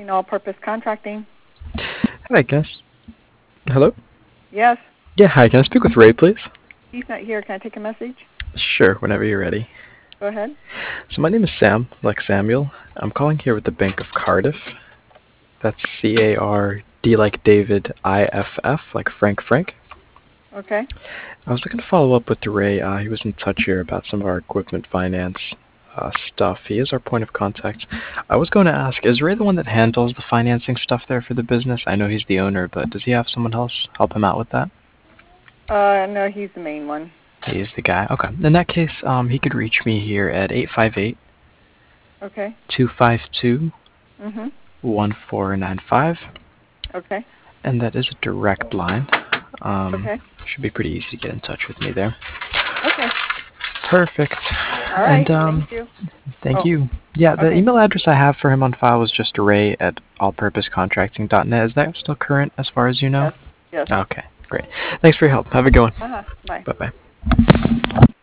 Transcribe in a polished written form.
Morning, all-purpose contracting. Hi, hello? Yes, Yeah, hi, can I speak with Ray, please? he's not here. Can I take a message? Sure, whenever you're ready. Go ahead. So my name is Sam, like Samuel. I'm calling here with the Bank of Cardiff. That's C-A-R-D like David, I-F-F, like Frank. Okay. I was looking to follow up with Ray. He was in touch here about some of our equipment finance stuff. He is our point of contact. I was going to ask, is Ray the one that handles the financing stuff there for the business? I know he's the owner, but does he have someone else help him out with that? No, he's the main one. He is the guy. Okay. In that case, he could reach me here at 858 Okay. 252 Mhm. 1495, Okay. and that is a direct line. Okay. Should be pretty easy to get in touch with me there. Okay. Perfect. All right. And Thank you. thank Oh, you. Yeah, the okay. email address I have for him on file was just ray at allpurposecontracting.net. Is that still current as far as you know? Yes. Yes. Okay, great. Thanks for your help. Have a good one. Bye. Bye-bye.